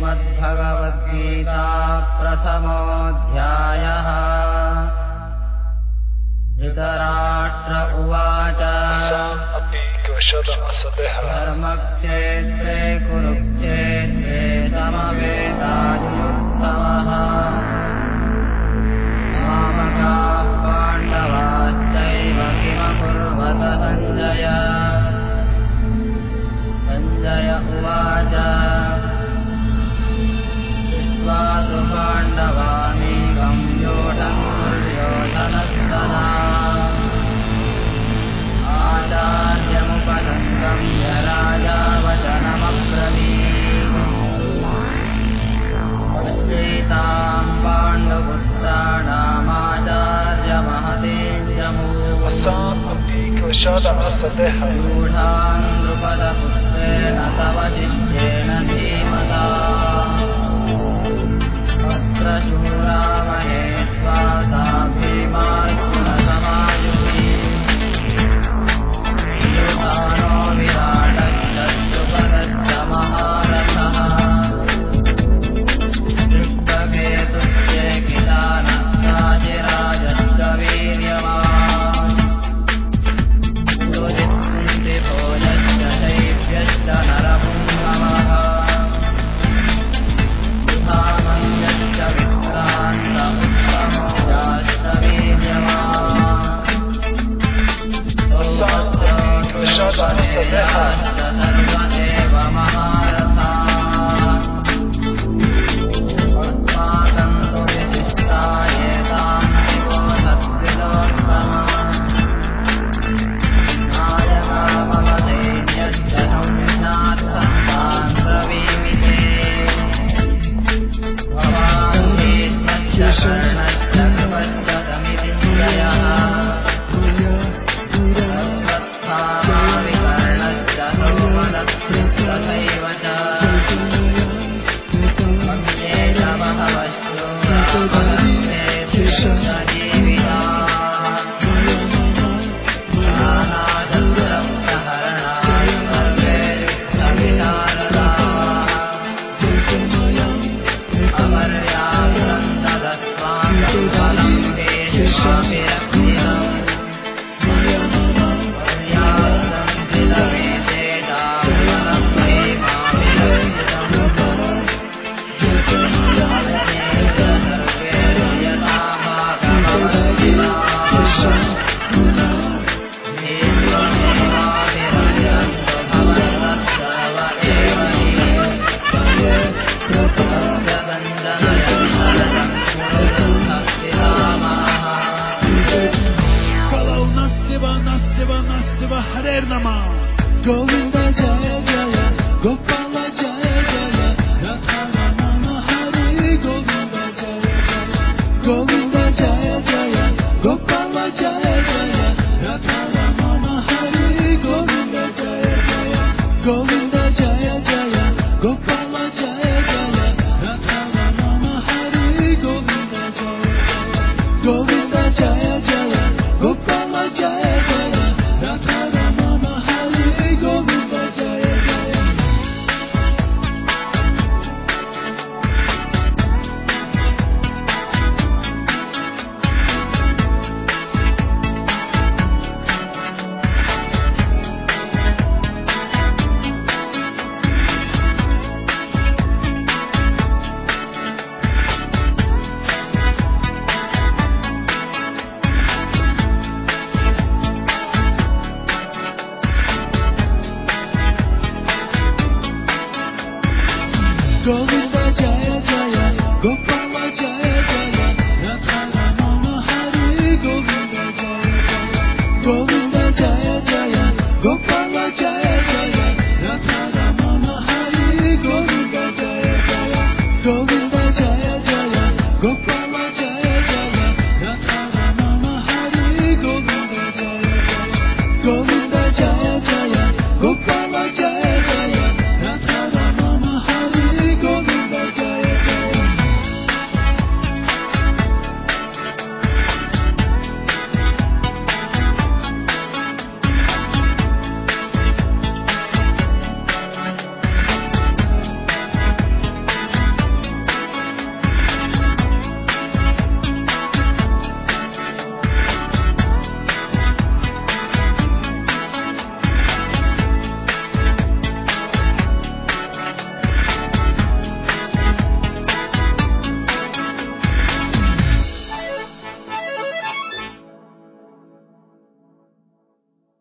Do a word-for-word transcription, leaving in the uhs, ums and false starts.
श्रीमद्भगवद्गीता प्रथमोऽध्यायः। धृतराष्ट्र उवाच धर्मक्षेत्रे कुरुक्षेत्रे समवेतायुत्सवः मामकाः पाण्डवाश्चैव किमकुर्वत सञ्जय। सञ्जय उवाच दृष्ट्वा तु पाण्डवानीकं व्यूढं दुर्योधनस्तदा आचार्यमुपसङ्गं राजा वचनमब्रवीत्। अश्रीतां पाण्डुपुत्राणामाचार्यमहतीं जमूढान् द्रुपदपुत्रेण तव शिष्येण धीमता अत्र शूरा महेश्वासा भीमार्जुनसमायुधि युधानो विराटश्च द्रुपदश्च महारथः दृष्टकेतुश्चेकितानः वीर्यवान् भोजश्च शैव्यश्च नरपुङ्गमः युधामन्यश्च विक्रान्त उत्तमोजाश्च वीर्यवान् सौभद्रोश्च सर्वदेव महारथाः अस्माकं तु विशिष्टा एतां दिवो सद्विलोत्तमाः नायका मम दैन्यश्च संज्ञार्थं ब्रवीमि ते भवान् भीष्मश्च कर्णश्च कृपश्च समितिञ्जयः सर्वत्थामाविकर्णश्च सौमदत्तथैव च अन्ये च बहवश्चूरा भगन्ते जीविताः नानाशस्त्रप्रहरणाय सर्वे युक्तविशारदाः अपर्याप्तं तदस्माकं बलं भीष्माभिरक्षितम् पर्याप्तं चिदमेतेषां बलं भीमाभिरक्षितम् अवनेत्र सर्वे यथाभागमवस्थिताः भीष्ममेवाभिरक्षन्तु भवन्तः सर्व एव हि सत्यसञ्जनयन्तरतं कुरुवन्तः पितामहः। Kala Nastiva Nastiva Nastiva Harer Nama Govinda Jaya Jaya Gopala Jaya Jaya Radha Ramana Hari Govinda Jaya Jaya Govinda Jaya Jaya Gopala Jaya Jaya Radha Ramana Hari Govinda Jaya Jaya Govinda Jaya Jaya Gopala Jaya Jaya Radha Ramana Hari Govinda Jaya Jaya Govinda Jaya Jaya Gopala Jaya Jaya Radha Ramana Hari Govinda Jaya Jaya Govinda